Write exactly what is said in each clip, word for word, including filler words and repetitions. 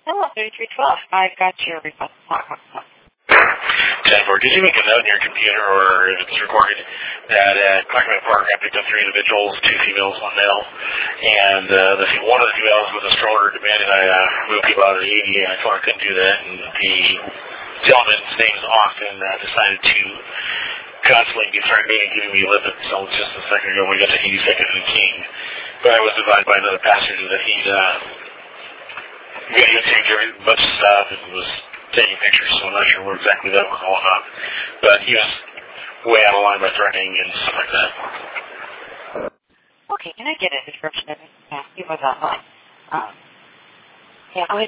Hello, thirty-three twelve. I've got your request. ten four, did you make a note in your computer, or if it's recorded, that uh, Clackman Park I picked up three individuals, two females, one male, and uh, the, one of the females with a stroller demanded I uh, move people out of the A D A, and I told her I couldn't do that, and the gentleman's name is Austin, uh, decided to constantly be threatening and giving me a lip until just a second ago when we got to eighty-second and King. But I was advised by another passenger that he'd uh, videotaped every bunch of stuff and was taking pictures, so I'm not sure what exactly that was all about. But he was way out of line by threatening and stuff like that. Okay, can I get a description of it? Yeah, he was online. Um, yeah, I would...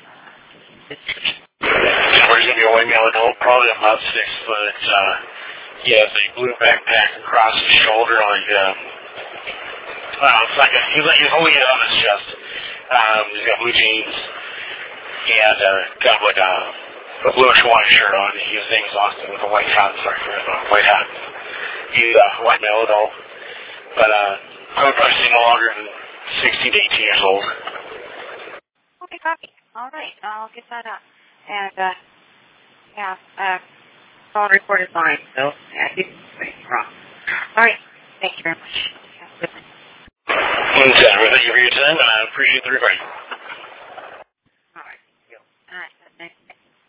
Where's going to be a white male adult? Probably about six foot. Uh, he has a blue backpack across his shoulder, like, uh, well, it's like a, he's, like, he's holding it on his chest. Um, he's got blue jeans and uh, got like a, a bluish white shirt on. His name is Austin with a white hat. Sorry for that, white hat. He's a white male adult, but uh, I would probably say no longer than sixteen to eighteen years old. Okay, copy. All right, I'll get that up. And uh, yeah, uh, phone recorded line. So yeah, he's wrong. All right, thank you very much. Yeah, good night. Thank you for your time, and I appreciate the recording.